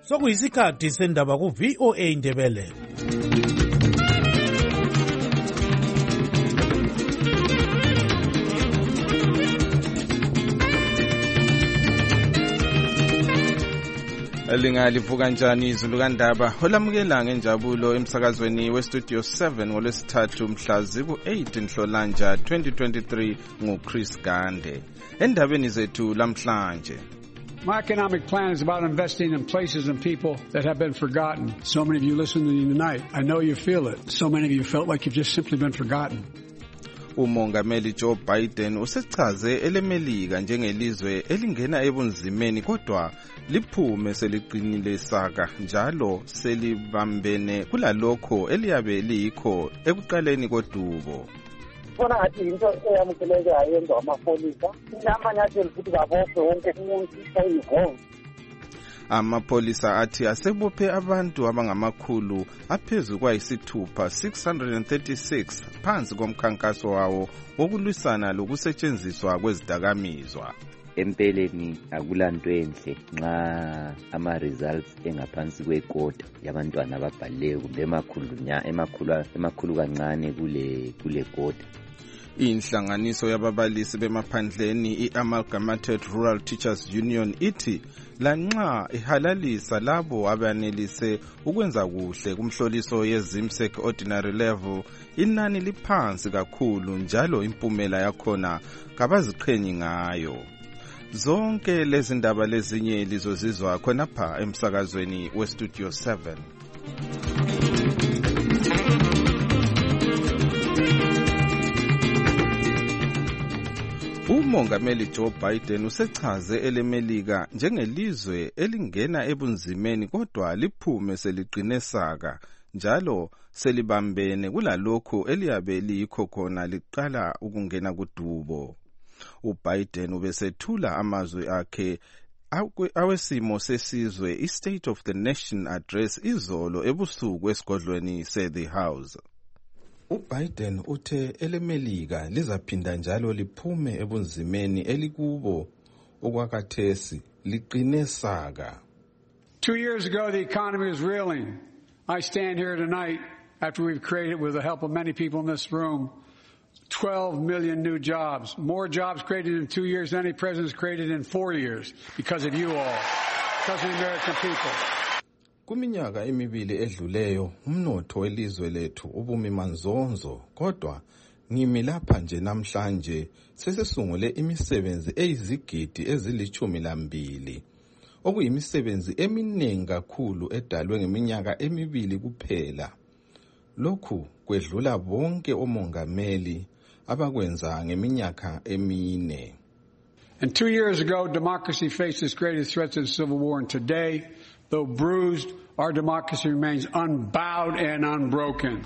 Sokuyisikhathi sendaba ku VOA Indebele. Lingalivuka njani izulu kandaba olamukela ngenjabulo emsakazweni westudio 7 ngolwesithathu mhla ziku-8 Nhlolanja 2023 nguChris Gande. Endabeni zethu lamhlanje. My economic plan is about investing in places and people that have been forgotten. So many of you listening tonight, I know you feel it. So many of you felt like you've just simply been forgotten. Umongameli Joe Biden usechaze elemelika njengelizwe elingena ebunzimeni kodwa liphume seliqinile saka njalo selibambene kulalokho eliyabe liyikho ekuqaleni kodubo. Khona ngathi into eyamukeleke ayenza amapolisa amanyathelo futhi babophe wonke umuntu oyivo. Amapolisa athi asebophe abantu abangamakhulu aphezu kwayisithupha 636 phansi komkhankaso wawo wokulwisana lokusetshenziswa kwezidakamizwa. Empeleni akulanto enhle nxa ama-results engaphansi kwekota yabantwana ababhalileyo kumbe emakhulu kancane kule kota. Inhlanganiso yababalisi bemaphandleni i-Amalgamated Rural Teachers Union ithi lanxa ihalalisa labo abanelise ukwenza kuhle kumhloliso ye-ZIMSEC ordinary level, inani liphansi kakhulu njalo impumela yakhona kabaziqhenyi ngayo. Zonke lezi ndaba lezinye lizozizwa khonapha emsakazweni westudio 7. Umongameli Joe Biden usechaze elemelika njengelizwe elingena ebunzimeni kodwa liphume seliqine saka njalo selibambene kulalokho eliyabe liyikho khona liqala ukungena kudubo. UBiden ubesethula amazwi akhe awesimo sesizwe i-State of the Nation address izolo ebusuku esigodlweni se-The House. UBiden uthe elemelika lizaphinda njalo liphume ebunzimeni elikubo okwakathesi liqine saka. 2 years ago the economy was reeling. I stand here tonight after we've created, with the help of many people in this room, 12 million new jobs. More jobs created in 2 years than any president has created in 4 years because of you all, because of the American people. Kuminyaka emibili edluleyo umnotho welizwe lethu ubumi manzonzo kodwa ngimi lapha nje namhlanje sesisungule imisebenzi eyizigidi ezili-12 okuyimisebenzi eminingi kakhulu edalwe ngeminyaka emibili kuphela. Lokhu kwedlula bonke omongameli abakwenza ngeminyaka emine. And 2 years ago, democracy faced its greatest threats in the Civil War, and today, though bruised, our democracy remains unbowed and unbroken.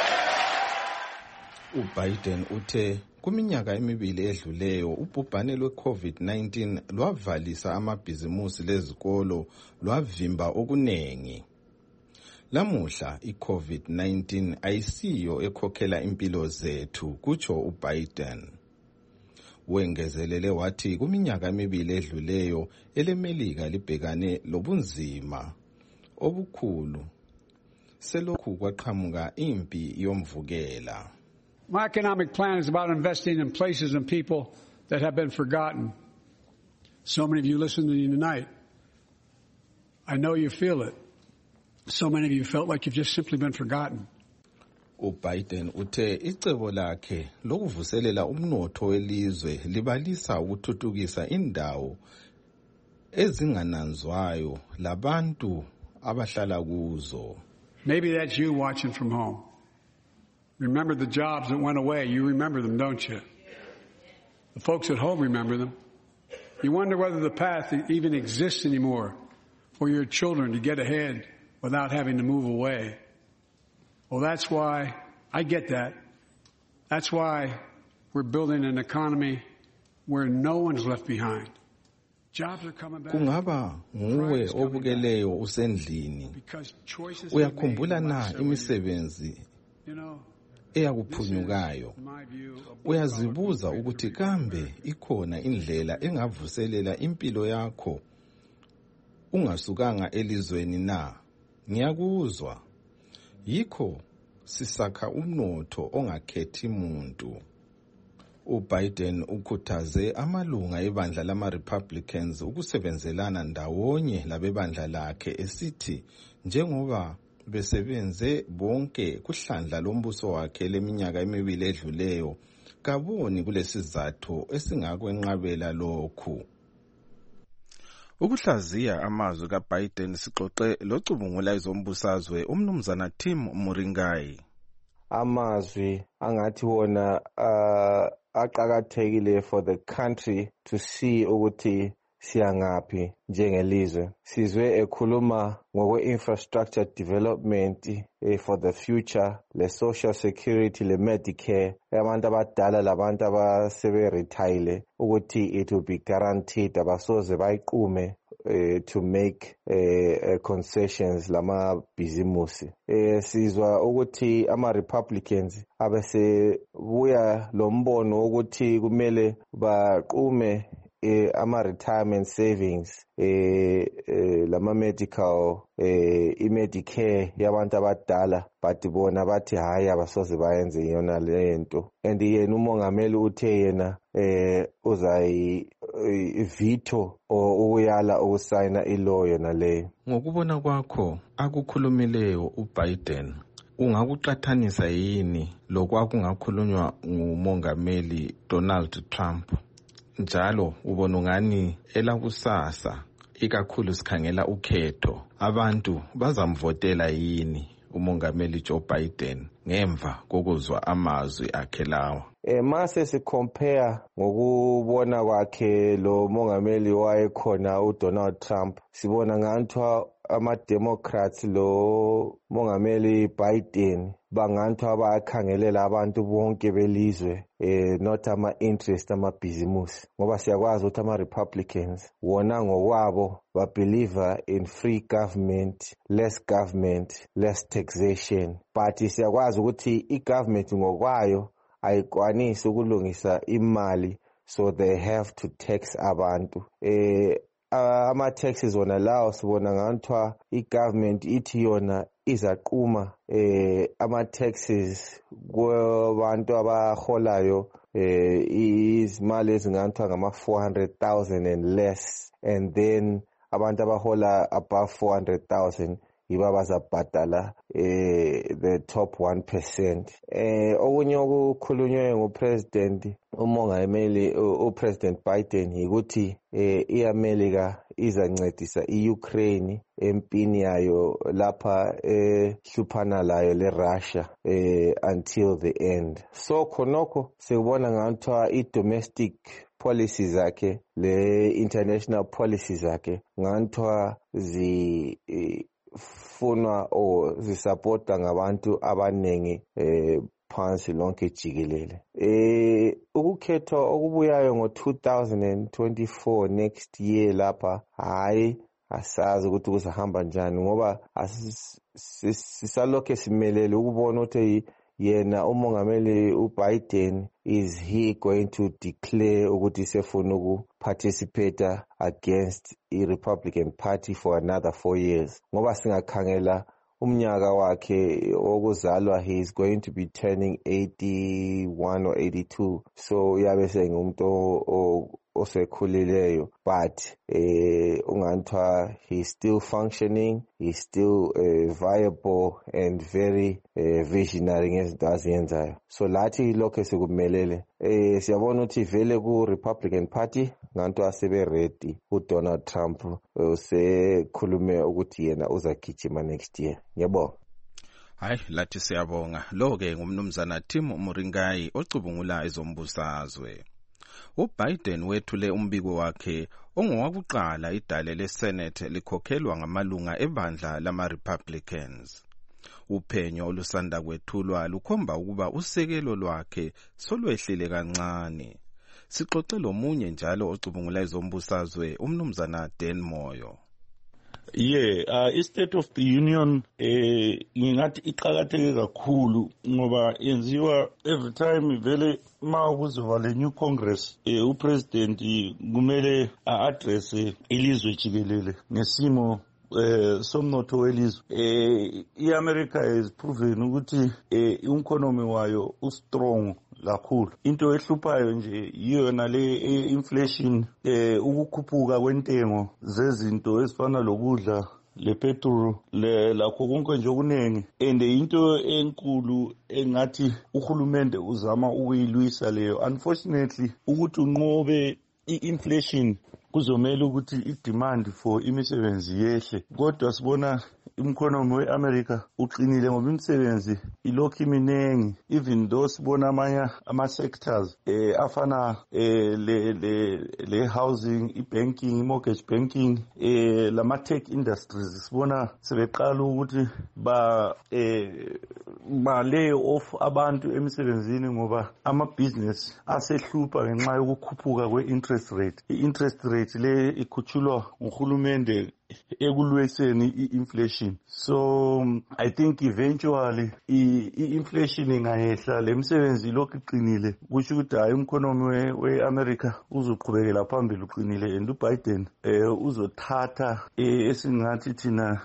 UBiden uthe kuminyaka emibili edluleyo ubhubhane lwe-COVID-19 lwavalisa amabhizimusi lezikolo lwavimba okunengi. Lamuhla i-COVID-19 ayisiyo ekhokhela impilo zethu, kutsho uBiden. Wengezelele wathi kuminyaka emibili edluleyo elemelika libhekane lobunzima obukhulu selokhu kwaqhamuka impi yomvukela. My economic plan is about investing in places and people that have been forgotten. So many of you listening tonight, I know you feel it. So many of you felt like you've just simply been forgotten. UBiden uthe icebo lakhe lokuvuselela umnotho welizwe libalisa ukuthuthukisa indawo ezingananzwayo labantu abahlala kuzo. Maybe that's you watching from home. Remember the jobs that went away. You remember them, don't you? The folks at home remember them. You wonder whether the path even exists anymore for your children to get ahead without having to move away. Well, that's why I get that. That's why we're building an economy where no one's left behind. Jobs are coming back. Kungaba nguwe obukeleyo usendlini. Uyakhumbula na imisebenzi eyakuphunyukayo. Uyazibuza ukuthi kambe ikhona indlela engavuselela impilo yakho ungasukanga elizweni na? Ngiyakuzwa. Yikho sisakha umnotho ongakhethi muntu. UBiden ukhuthaze amalunga ebandla lama-Republicans ukusebenzelana ndawonye labebandla lakhe esithi njengoba besebenze bonke kuhlandla lombuso wakhe leminyaka emibili edluleyo, kaboni kulesizathu esingakwenqabela lokhu. Ukuhlaziya amazwi kaBiden sixoxe locubungula ezombusazwe umnumzana Tim Muringai. Amazwi angathi wona aqakathekile for the country to see ukuthi siyangaphi njengelizwe. Sizwe ekhuluma ngokwe-infrastructure development for the future, le social security, le Medicare, abantu abadala labantu abasebe-retire ukuthi it will be guaranteed, abasoze bayiqume to make concessions lama bhizimusi. Sizwa ukuthi ama-Republicans abesebuya lombono ukuthi kumele baqume ama-retirement savings, lama-medical, i-Medicare yabantu abadala, but bona bathi hayi abasoze bayenze yona lento. And yena umongameli uthe yena uzayi-veto ukuyala ukusayina ilaw yona leyo. Ngokubona kwakho akukhulumileyo uBiden, ungakuqathanisa yini lokwakungakhulunywa ngumongameli Donald Trump? Njalo ubona ungani elakusasa ikakhulu sikhangela ukhetho, abantu bazamvotela yini umongameli Joe Biden ngemva kokuzwa amazwi akhe lawa? Mase sicompare ngokubona kwakhe lo mongameli wayekhona uDonald Trump, sibona ngathi ama-Democrats lo mongameli Biden bangathi abakhangelela abantu bonke belizwe, not ama-interest amabhizimusi, ngoba siyakwazi ukuthi ama-Republicans wona ngokwabo babelieve in free government, less taxation, but siyakwazi ukuthi i-government ngokwayo ayikwanisi ukulungisa imali, so they have to tax abantu. Ama-taxes wona lawo sibona nganthiwa i-government ithi yona izaquma ama-taxes kwabantu abaholayo izimali ezinganthiwa ngama-400,000 and less, and then abantu abahola above 400,000 yibo abazabhadala the top 1%. Okunye okukhulunywe ngupresident umongameli upresident Biden yikuthi iAmerica izancedisa iUkraine empini yayo lapha hluphana layo leRussia until the end. So khonokho sikubona ngathi i-domestic policy zakhe le international policy zakhe nganthiwa funwa or zisupporta ngabantu abanengi phansi lonke jikelele. Ukukhethwa okubuyayo ngo-2024 next year lapha hayi asazi ukuthi kuzahamba njani, ngoba sisalokhe simelele ukubona ukuthi yena umongameli uBiden is he going to declare ukuthi sefuna ukuparticipate against i-Republican Party for another 4 years, ngoba singakhangela umnyaka wakhe okuzalwa he is going to be turning 81 or 82, so uyabe sengumuntu osekhulileyo, but unganthiwa he's still functioning, he's still viable and very visionary ngezinto aziyenzayo. So lathi lokho sikumelele siyabona ukuthi vele ku-Republican Party nganthiwa sebe-ready uDonald Trump usekhulume ukuthi yena uzagijima next year. Ngiyabonga. Hayi, lathi siyabonga. Lo-ke ngumnumzana Tim Muringai ocubungula ezombusazwe. uBiden wethule umbiko wakhe ongowakuqala idale leSenate likhokhelwa ngamalunga ebandla lama-Republicans. Uphenyo olusanda kwethulwa lukhomba ukuba usekelo lwakhe solwehlile kancane. Sixoxe lomunye njalo ocubungula ezombusazwe umnumzana Dan Moyo. i-State of the Union ngingathi iqakatheke kakhulu ngoba yenziwa every time vele ma kuzoba le new Congress upresident kumele a-address ilizwe jikelele ngesimo somnotho welizwe. I-America has proven ukuthi i-economy wayo ustrong kakhulu. Into ehluphayo nje yiyona le inflation, ukukhuphuka kwentengo zezinto ezifana lokudla, le petrol, lakho konke nje okunengi. And into enkulu engathi uhulumende uzama ukuyilwisa leyo. Unfortunately ukuthi unqobe i-inflation kuzomela ukuthi i-demand for imisebenzi yehle, kodwa sibona economy we-America uqinile ngoba imisebenzi ilokhu iminengi, even though sibona amanye ama-sectors afana le housing, i-banking, i-mortgage banking, lama-tech industries sibona sebeqala ukuthi ba-lay off abantu emsebenzini ngoba ama-business asehlupha ngenxa yokukhuphuka kwe-interest rate. I-interest rate le ikhutshulwa nguhulumende ekulwiseni i-inflation. So I think eventually i-inflation ingayehla, le msebenzi lokhu iqinile, kusho ukuthi hayi economy we-America uzoqhubekela phambili uqinile, and uBiden uzothatha esingathi thina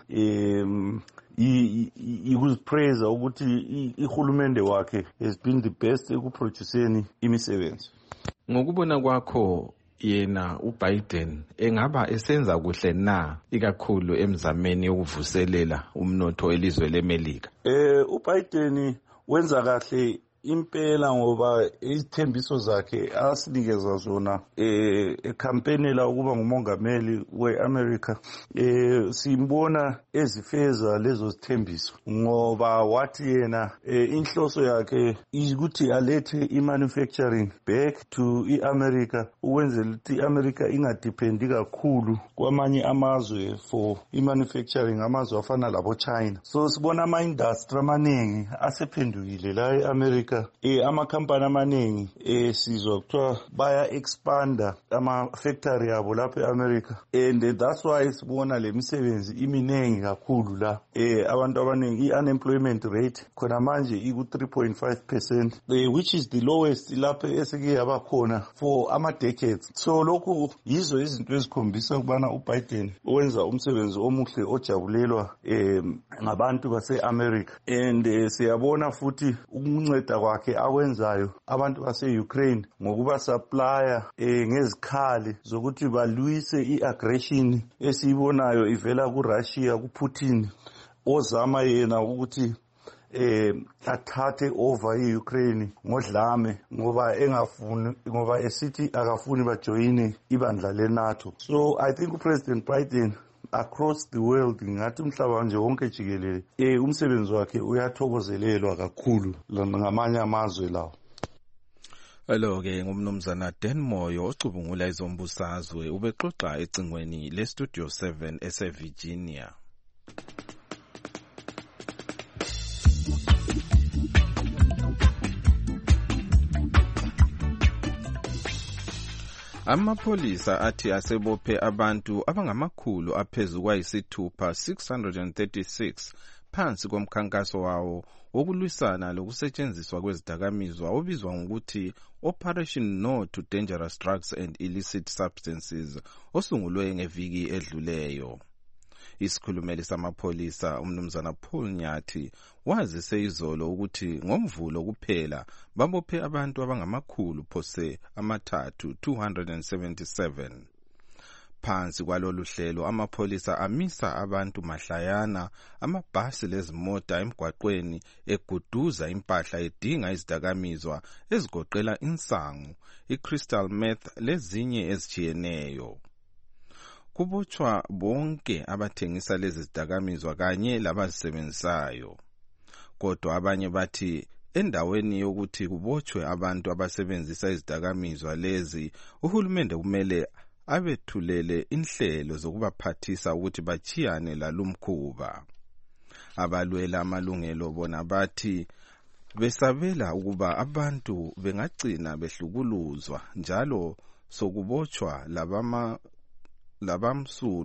ikuzipraise ukuthi ihulumende wakhe has been the best ekuproduceni imisebenzi. Ngokubona kwakho yena uBiden engaba esenza kuhle na ikakhulu emzameni yokuvuselela umnotho elizwe leMelika? uBiden wenza kahle impela ngoba izithembiso zakhe asinikeza zona ekampenela ukuba ngumongameli we-America simbona ezifeza lezo zithembiso ngoba wathi yena inhloso yakhe ukuthi alethe i-manufacturing back to i-America ukwenzela ukuthi i-America ingadependi kakhulu kwamanye amazwe for i-manufacturing, amazwe afana labo China. So sibona ama-industry amaningi asephendukile la e-America. Amakhampani amaningi sizwa kuthiwa baya expanda ama-factory yabo lapha e-America, and that's why sibona le misebenzi iminengi kakhulu la. Abantu abaningi, i-unemployment rate khona manje iku-3.5%, which is the lowest lapha eseke yaba khona for ama-decades. So lokhu yizo izinto ezikhombisa ukubana uBiden wenza umsebenzi omuhle ojabulelwa ngabantu base-America, and siyabona futhi ukunceda kwakhe akwenzayo abantu base-Ukraine ngokuba supplier ngezikhali zokuthi balwise i-aggression esiyibonayo ivela kuRussia, kuPutin, ozama yena ukuthi athathe over i-Ukraine ngodlame ngoba engafuni, ngoba esithi akafuni bajoyine ibandla le-NATO. So I think uPresident Biden across the world, ngathi umhlaba nje wonke jikelele umsebenzi wakhe uyathokozelelwa kakhulu ngamanye amazwe lawo. Hello-ke ngumnumzana Dan Moyo ocubungula izombusazwe ubexoxa ecingweni le-Studio 7 ese-Virginia. Amapholisa athi asebophe abantu abangamakhulu aphezu kwayisithupha 636 phansi komkhankaso wawo wokulwisana lokusetshenziswa kwezidakamizwa obizwa ngokuthi Operation No to Dangerous Drugs and Illicit Substances osungulwe ngeviki edluleyo. Isikhulumeli samapholisa umnumzana Paul Nyathi wazise izolo ukuthi ngomvulo kuphela babophe abantu abangamakhulu phose amathathu 277. Phansi kwalolu hlelo amapholisa amisa abantu mahlayana amabhasi lezimota emgwaqweni eguduza impahla edinga izidakamizwa ezigoqela insangu, i-crystal meth lezinye ezijiyeneyo. Kubotshwa bonke abathengisa lezi zidakamizwa kanye labazisebenzisayo. Kodwa abanye bathi endaweni yokuthi kubotshwe abantu abasebenzisa izidakamizwa lezi, uhulumende kumele abethulele inhlelo zokubaphathisa ukuthi bachiyane lalumkhuba. Abalwela amalungelo bona bathi besabela ukuba abantu bengagcina behlukuluzwa njalo sokubotshwa labamsulwa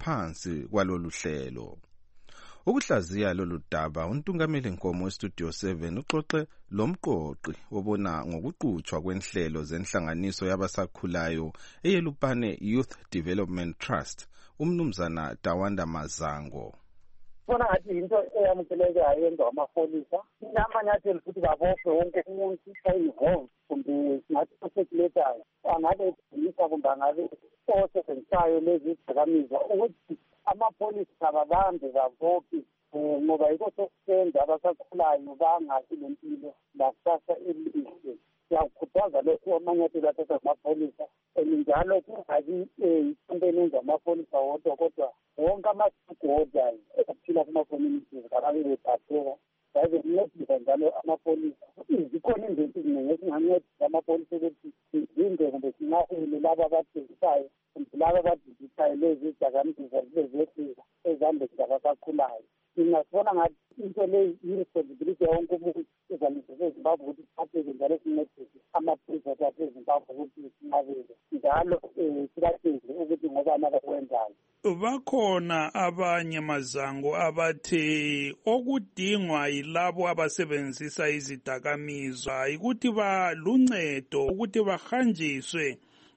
ngaphansi kwalolu hlelo. Ukuhlaziya lolu daba, uNtungameli Nkomo weStudio 7 uxoxe lomqoqi obona ngokuqhutshwa kwenhlelo zenhlanganiso yabasakhulayo eYelupane Youth Development Trust, umnumzana Tawanda Mazango. Bona ngathi into eyamukelekayo yenza amapholisa amanyathelo futhi babophe wonke umuntu involved kumbe singathi osekuletayo angabe edinisa kumbe angabe osebenzayo lezi zidakamizwa ukuthi amapholisa ababambe babophe ngoba yiko sokusenza abasakhulayo bangathi lempilo lakusasa elihle. Siyakhuthaza lokhu amanyathelo athatha amapholisa njalo kungabi ikampeni enza amapholisa wodwa kodwa wonke ama-stakeholders aphila kuma-communities ababe bephatheka babe kuncedisa njalo amapholisa. Zikhona izinto eziningi ezingancedisa amapholisa ukuthi zinde kumbe sinakele laba abadingisayo kumbe laba abadingisayo lezi zidakamizwa zibe zehlisa ezandleni zabasakhulayo. Singasibona ngathi into leyi i-responsibility yawonke umuntu ezalise zezimbabwe ukuthi siphatheke njalo sincedise amapholisa athathe ezimbabwe ukuthi sinabele njalo sibatshele ukuthi ngobani abakwenzayo. Bakhona abanye Mazango abathe okudingwa yilabo abasebenzisa izidakamizwa ukuthi baluncedo ukuthi bahanjiswe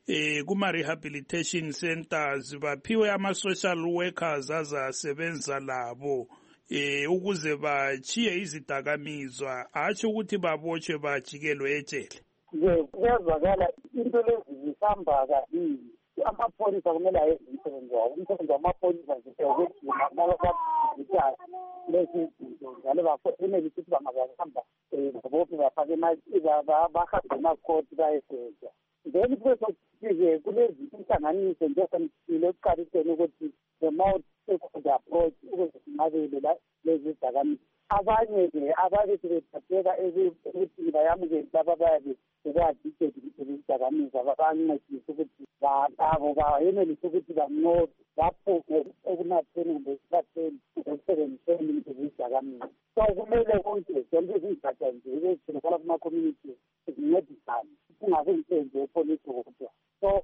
kuma-rehabilitation centers baphiwe ama-social workers azasebenza labo ukuze bachiye izidakamizwa hatshi ukuthi babotshwe bajikelwe ejele. Kuyazwakala into lezi zihamba kabili. Amapholisa kumele ayenze umsebenzi wawo. Umsebenzi wamapholisa ukuthi nababadingisayo lezi zinto njalo bafanele ukuthi bangahamba babophe bafake bahambe emakhoti bayesenza. Then kwesokufike kulezi inhlanganiso njengoba ekuqaliseni ukuthi the multi-stakeholder approach ukuze sinqabele lezi zidakamizwa. Abanye-ke ababethi bephatheka ukuthi bayamukele laba bayabe bekwazi izidakamizwa babancedise ukuthi abo bayenelise ukuthi banqobe baphuke ekunatheni kumbe esihlatheni ekusebenziseni izidakamizwa. So kumele konke zonke izingatsha nje ezitholakala kuma-communities zincedisane kungabi umsebenzi wepolisi kodwa. So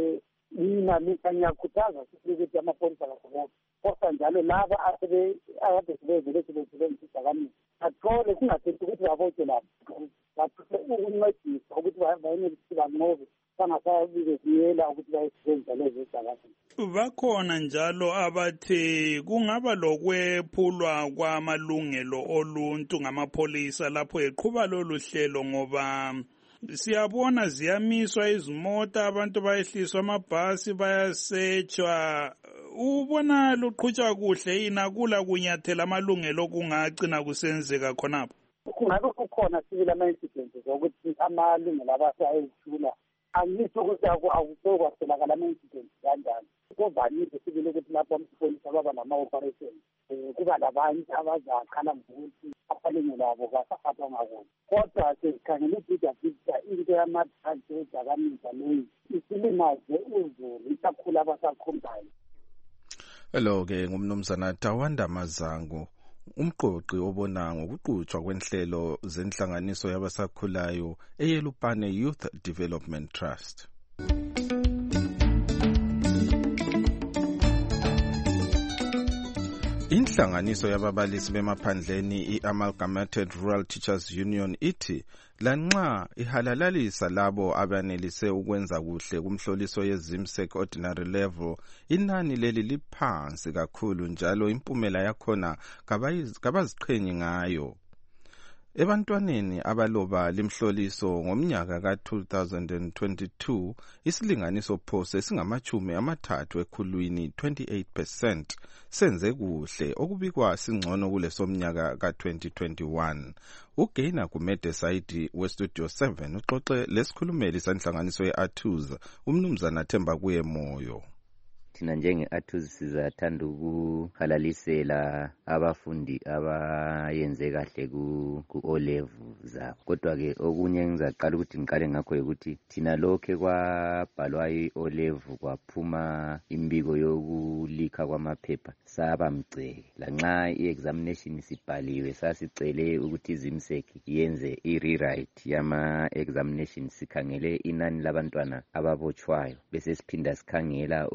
mina ngiyakhuthaza ukuthi amapholisa akabophe kodwa njalo laba akade sebevele sebesebenzisa izidakamizwa athole kungathethi ukuthi babotshwe lapho bathole ukuncedisa ukuthi bayenelise banqobe bangasabize ziyela ukuthi bayesebenzisa lezi zidakamizwa. Bakhona njalo abathe kungaba lokwephulwa kwamalungelo oluntu ngamapholisa lapho eqhuba lolu hlelo ngoba siyabona ziyamiswa izimota abantu bayehliswa amabhasi bayasetshwa. Ubona luqhutshwa kuhle yini akula kunyathela amalungelo okungagcina kusenzeka khonapho? Kungabe kukhona sibili ama-incidents ukuthi amalungelo abasayethula angisho ukuthi akusokwatholakala ama-incidents kanjani. Kuvamile sibili ukuthi lapho amapholisa baba nama-operation kuba labanye abazakhala ngokuthi amalungelo abo kasaphathwa ngakuhle. Kodwa sikhangela ibigger picture into yamadransi edakamizwa leyi isilimaze uzulu ikakhulu abasakhulayo. Hello-ke ngumnumzana Tawanda Mazango, umqoqi obona ngokuqhutshwa kwenhlelo zenhlanganiso yabasakhulayo eYelupane Youth Development Trust. Inhlanganiso yababalisi bemaphandleni i-Amalgamated Rural Teachers Union ithi lanxa ihalalalisa labo abanelise ukwenza kuhle kumhloliso ye-ZIMSEC ordinary level, inani leli liphansi kakhulu njalo impumela yakhona kabaziqhenyi ngayo. Ebantwaneni abaloba limhloliso ngomnyaka ka-2022, isilinganiso phose singamachumi-30 ekhulwini 28% senze kuhle okubikwa singcono kuleso mnyaka ka-2021. Ugaina Gumede Saidi weStudio 7 uxoxe lesikhulumeli sanhlanganiso ye-ATUZ umnumzana Themba kuye Moyo. Thina njenge-ATUZ sizathanda ukuhalalisela abafundi abayenze kahle ku-O-level zabo. Kodwa-ke okunye ngizaqala ukuthi ngiqale ngakho ukuthi thina lokhe kwabhalwa i-O-level kwaphuma imbiko yokulikha kwamaphepha saba mgceke. Lanxa i-examination sibhaliwe sasicele ukuthi iZIMSEC yenze i-rewrite yama-examination sikhangele inani labantwana ababotshwayo bese siphinda sikhangela ukuthi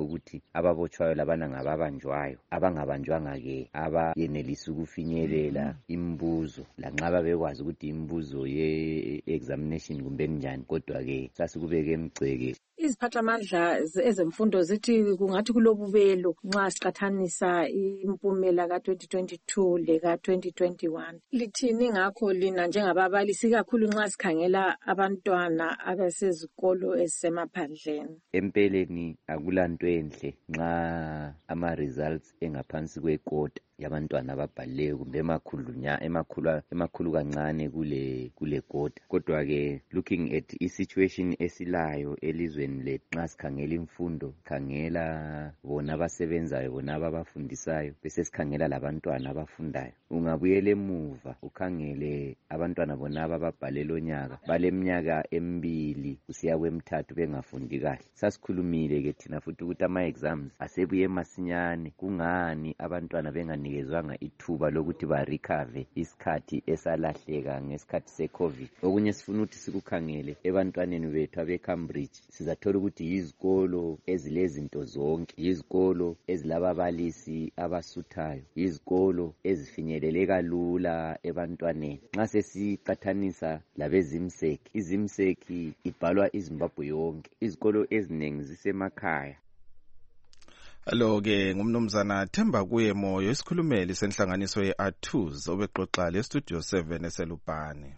ababotshwayo labana ngababanjwayo, abangabanjwanga-ke abayenelisa ukufinyelela imibuzo lanxa babekwazi ukuthi imibuzo ye-examination kumbe njani, kodwa-ke sasikubeke emgceke. Iziphathamandla ezemfundo zithi kungathi kulobubelo nxa siqathanisa impumela ka-2022 leka-2021. Lithini ngakho lina njengababalisi kakhulu nxa sikhangela abantwana abasezikolo ezisemaphandleni? Empeleni akulanto enhle nxa ama-results engaphansi kwekota yabantwana ababhalileyo kumbe emakhulu kancane kule kota. Kodwa-ke looking at i-situation esilayo elizweni lethu, nxa sikhangela imfundo, khangela bona abasebenzayo, bona ababafundisayo, bese sikhangela labantwana abafundayo. Ungabuyela emuva ukhangele abantwana bona abababhalela onyaka baleminyaka 2 kusiya kwe-3 bengafundi kahle. Sasikhulumile-ke thina futhi ukuthi ama-exams asebuye masinyane. Kungani abantwana benganikezwanga ithuba lokuthi barecover isikhathi esalahleka ngesikhathi se-COVID? Okunye sifuna ukuthi sikukhangele ebantwaneni bethu abe-Cambridge, sizathola ukuthi yizikolo ezilezinto zonke, yizikolo ezilababalisi abasuthayo, yizikolo ezifinyeleleka lula ebantwaneni. Nxa sesiqathanisa labezimseki, izimseki ibhalwa iZimbabwe yonke, izikolo eziningi zisemakhaya. Alo-ke ngumnumzana Themba Kuye Moyo, isikhulumeli senhlanganiso ye-ATUZ obexoxa le-Studio 7 eselupane.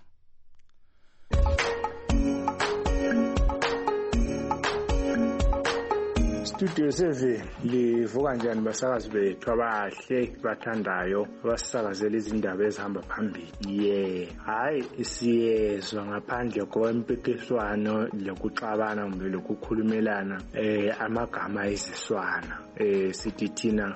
Studio 7 livuka njani basakazi bethu abahle bathandayo abasakazela izindaba ezihamba phambili? Hayi siyezwa ngaphandle kwempikiswano lokuxabana kumbe lokukhulumelana amagama eziswana. Sithi thina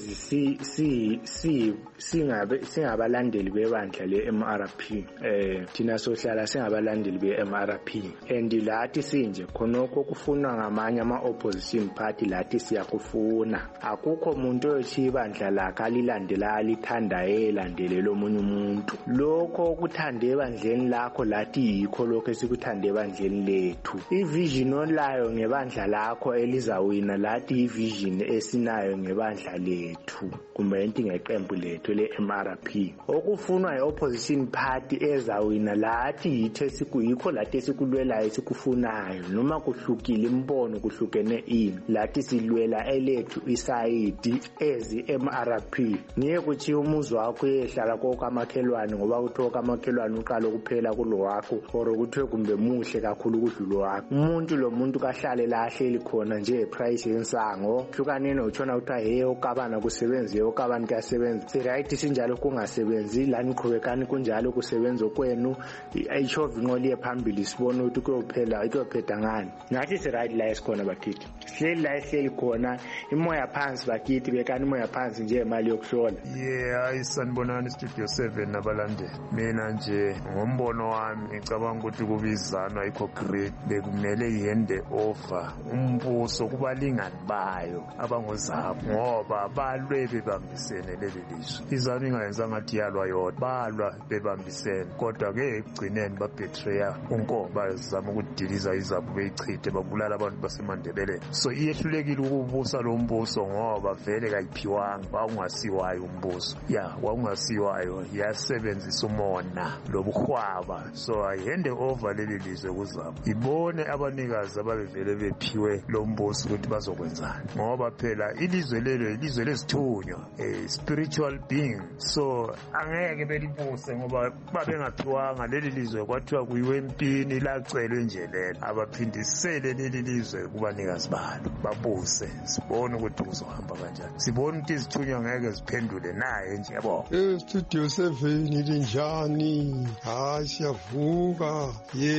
singabalandeli bebandla le-MRP, thina sohlala singabalandeli be-MRP, and lathi sinje khonokho kufunwa ngamanye ama-opposition party, lathi siyakufuna. Akukho umuntu oyothi ibandla lakhe alilandela alithanda elandele lomunye umuntu. Lokho okuthanda ebandleni lakho lathi yikho lokho esikuthanda ebandleni lethu. Ivision olayo ngebandla lakho elizawina lathi ivision esinayo ngebandla lethu kumbe enti ngeqembu lethu le-MRP. Okufunwa yi-opposition party ezawina lathi yikho lathi esikulwelayo esikufunayo, noma kuhlukile imbono kuhlukene ini, lathi silwela elethu isayidi ezi-MRP. Niye kuthi umuzi wakho yehlala kokamakhelwane ngoba kuthiwa kamakhelwane uqala ukuphela kulo wakho, or kuthiwe kumbe muhle kakhulu kudlula wakho. Umuntu lo muntu kahlale lahleli khona nje price yensango, hlukanene utshona kuthiwa ukabana kusebenzi ukabani kuyasebenza. Siright sinjalo kungasebenzi, lani qhubekani kunjalo kusebenza kwenu, ayishovi inqoliye phambili sibone ukuthi kuyophetha ngani. Nathi siright la esikhona bakithi, hleli la ehleli khona, imoya phansi bakithi, bekani imoya phansi nje imali yokuhlola. Hayi sanibonani Studio 7 nabalandeli. Mina nje ngombono wami ngicabanga ukuthi kubizana ayikho great, bekumele ihande over umbuso kubalingani bayo abangozabo, ngoba balwe bebambisene leli lizwe. Izanu ingayenza ngathi yalwa yodwa, balwa bebambisene, kodwa ke ekugcineni babetreya unkomba bazama ukudiliza izabo beyichithe babulala abantu basemandebeleni. So iyehlulekile ukubusa lo mbuso ngoba vele kayiphiwanga, wawungasiwayo umbuso. Wawungasiwayo, yasebenzisa umona lobuhwaba. So ayihande over leli lizwe kuzabo, ibone abanikazi ababevele bephiwe lo mbuso ukuthi bazokwenzani, ngoba phela ilizwe lelo ilizwe lesithunywa, spiritual being. So angeke belibuse ngoba babengaphiwanga leli lizwe, kwathiwa kuyiwe empini lacelwe nje lelo, abaphindisele leli lizwe kubanikazi balo babuse, sibone ukuthi kuzohamba kanjani, sibone ukuthi izithunywa ngeke ziphendule naye nje yabo. Studio 7 linjani? Hayi siyavuka,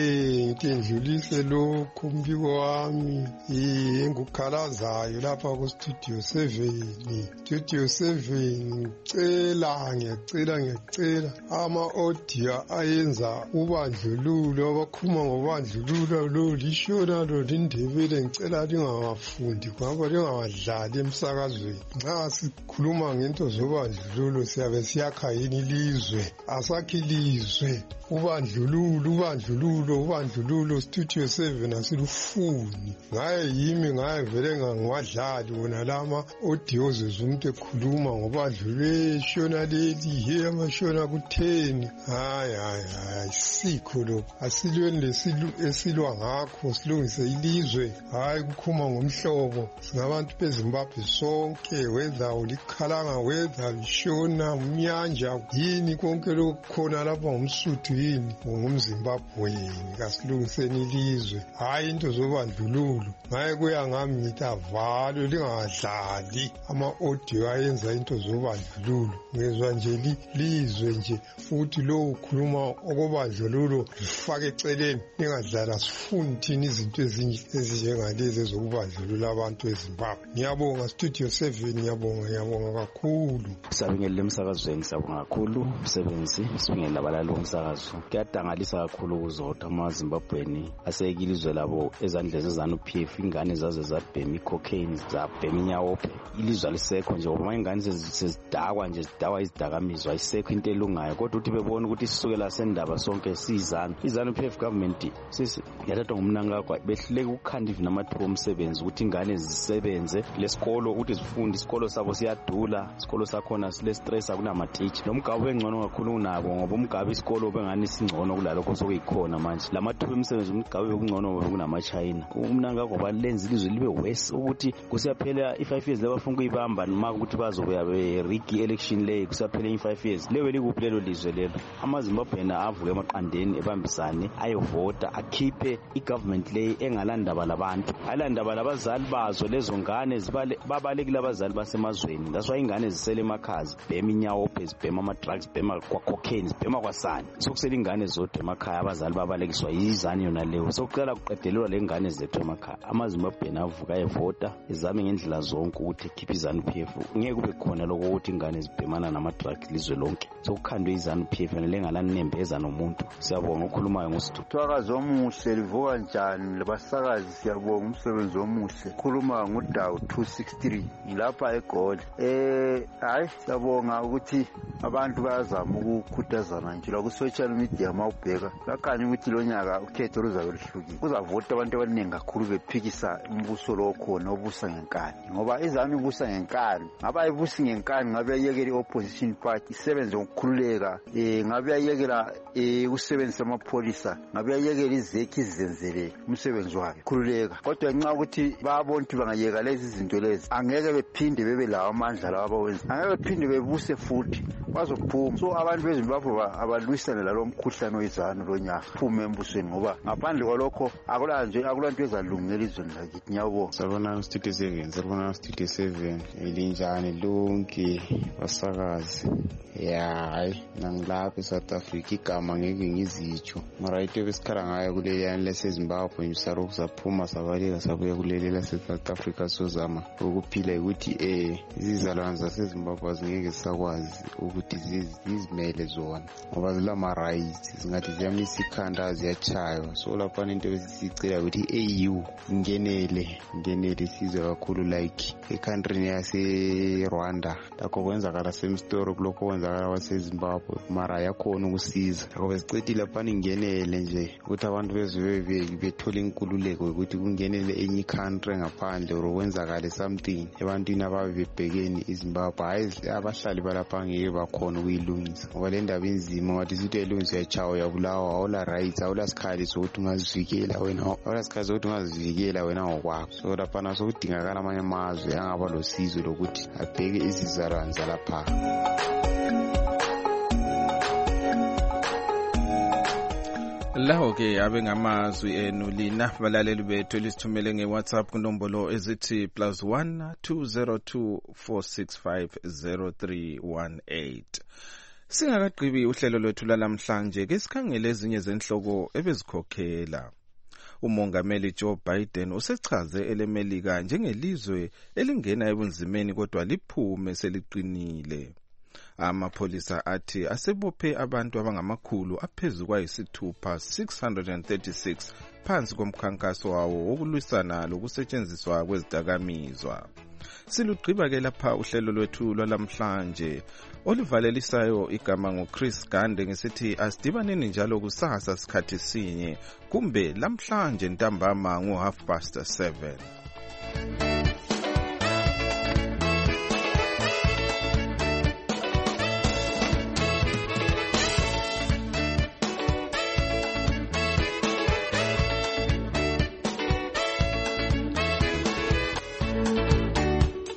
ngidlulise lokhu umbiko wami engukhalazayo lapha ku Studio 7. Studio 7 ngiyacela ama-audio ayenza ubandlululo, abakhuluma ngobandlululo lo lishona lo lindebele, ngicela lingawafuni. lingafundi ngoba lingawadlali emsakazweni. Nxa sikhuluma ngento zobandlululo siyabe siyakha yini ilizwe, asakhi ilizwe. Ubandlululo Studio 7 asilufuni. Ngaye vele ngiwadlali wona lama audios umuntu ekhuluma ngobandlululo shona leli amashona ku10. Hayi sikho lo. Asilweni esilwa ngakho silungise ilizwe, hayi kukhuma ngomhlobo. Singabantu beZimbabwe sonke, whether ulikhalanga whether lishona umnyanja yini konke lokukhona lapha ngumsuthu yini ngumZimbabweni. Kasilungiseni ilizwe, hayi into zobandlululo. Ngaye kuya ngami ngithi avalwe lingadlali ama-audio ayenza into zobandlululo. Ngezwa nje lizwe nje futhi lo ukhuluma okobandlululo lifake eceleni, lingadlala. Sifuni thina izinto ezinjengalezi ezokubandlulula abantu eZimbabwe. Ngiyabonga Studio 7, ngiyabonga kakhulu. Sibingelele emsakazweni, siyabonga kakhulu umsebenzi, sibingelele abalali bomsakazo. Kuyadangalisa kakhulu ukuzotha amaZimbabweni asekilizwe labo ezandleni zeZANU-PF, ingane zaze zabhema i-cocaine, zabhema inyawophe. Ilizwe alisekho nje ngoba ingane sezidakwa izidakamizwa, ayisekho into elungayo. Kodwa uthi bebona ukuthi sisukela sendaba sonke siyizanu. iZANU-PF government yathathwa ngumnankagwa, behluleka ukukhanda namathuba omsebenzi ukuthi ingane zisebenze lesikolo, ukuthi zifunde. Isikolo sabo siyadula, isikolo sakhona sile-stress, akunamatitshi. Lo mgaba ubengcono kakhulu kunabo ngoba umgaba isikolo bengani singcono kulalokho sokuyikhona manje. Lamathuba omsebenzi umgaba ubengcono kunamachina. Umnankagwa balenza ilizwe libe worse ukuthi kusiyaphela i5 years lebafuna ukuyibamba noma ukuthi bazobuya be-rig election leyo kusiyaphela i5 years. Leyo likuphi lelo lizwe lelo? AmaZimbabweni avuke emaqandeni ebambisane ayovota, akhiphe igovernment leyi engalandaba labantu, ayilandaba labazali bazo. Lezo ngane babalekile abazali basemazweni. That's why ingane zisele emakhaya zibhema inyawophe, zibhema ama-drugs, zibhema kwa-cocaine, zibhema kwasani. Sokusele ingane zodwa emakhaya, abazali babalekiswa yizani yona leyo. Sokucela kuqedelelwa le ngane zethu emakhaya. AmaZimbabweni avuka evota, ezame ngendlela zonke ukuthi ekhiphe iZANU-PF. Ngeke kube khona lokho ukuthi ingane zibhemana nama-drugs lizwe lonke. Sokukhandwe iZANU-PF lengalanembeza nomuntu. Siyabonga okhulumayo nguSithu. Umsakazi omuhle livuka njani labasakazi, siyabonga umsebenzi omuhle. Khuluma nguDawu 263 ngilapha eGoli. Hayi siyabonga ukuthi abantu bayazama ukukhuthazana nje la ku social media. Mawubheka lakhanya ukuthi lo nyaka ukhetho luzabe lihlukile, kuzavota abantu abaningi kakhulu bephikisa umbuso lo khona obusa ngenkani, ngoba iZANU ibusa ngenkani. Ngaba ibusi ngenkani ngabe ayekela i-opposition party isebenze ngokukhululeka, ngabe ayekela ukusebenzisa amapholisa, ngabe ayekela izekhi izenzele umsebenzi wakhe khululeka. Kodwa nxa ukuthi bayabona ukuthi bangayeka lezi zinto lezi, angeke bephinde bebe lawo amandla lawo abawenza, angeke bephinde bebuse futhi, bazophuma. So abantu beZimbabwe abalwisane lalo mkhuhlane weZANU lo nyaka, phume embusweni, ngoba ngaphandle kwalokho akulanto ezalungela izweni lakithi. Ngiyabonga. Sabona Studio 7, sabona Studio 7 elinjani lonke basakazi. Hayi nangilapha eSouth Africa igama ngeke ngizitsho, mara into besikhala ngayo kuleliyani laseZimbabwe ngisaroku saphuma sabaleka sabuya kuleli laseSouth Africa sozama ukuphila ukuthi izizalwane zaseZimbabwe azingeke zisakwazi ukuthi zizimele zona ngoba zilama-rights, zingathi ziyamisa ikhanda ziyachaywa. So lapha into besicela ukuthi i-AU ingenele isizwe kakhulu, like ekhantrini yase-Rwanda lakho kwenzakala same story kulokho kwenzakala kwaseZimbabwe, mara yakhona ukusiza. Lakho besicedi lapha ingenele nje ukuthi abantu bezwe bethole inkululeko ukuthi kungenele enye i-country ngaphandle or kwenzakale something ebantwini ababe bebhekeni iZimbabwe. Hayi abahlali balapha ngeke bakhona ukuyilungisa ngoba le ndaba enzima ngathi sithi elungisa yachawa yabulawa, awula rights, awula sikhali sokuthi ungazivikela wena, awula sikhali sokuthi ungazivikela wena ngokwakho. So lapha naso kudingakala amanye amazwe angaba losizo lokuthi abheke izizalwane zalapha. Laho ke abe ngamazwi enu lina balaleli bethu lisithumele ngeWhatsApp kunombolo ezithi +1 202 465 0318. Singakagqibi uhlelo lwethu lalamhlanje ke sikhangele ezinye zenhloko ebezikhokhela. Umongameli Joe Biden usechaze elemelika njengelizwe elingena ebunzimeni kodwa liphume seliqinile. Amapholisa athi asebophe abantu abangamakhulu aphezu kwayisithupha 636 phansi komkhankaso wawo wokulwisana lokusetshenziswa kwezidakamizwa. Silugqiba-ke lapha uhlelo lwethu lwalamhlanje olivalelisayo igama nguChris Gande ngesithi asidibaneni njalo kusasa sikhathi sinye kumbe lamhlanje ntambama ngo 7:30.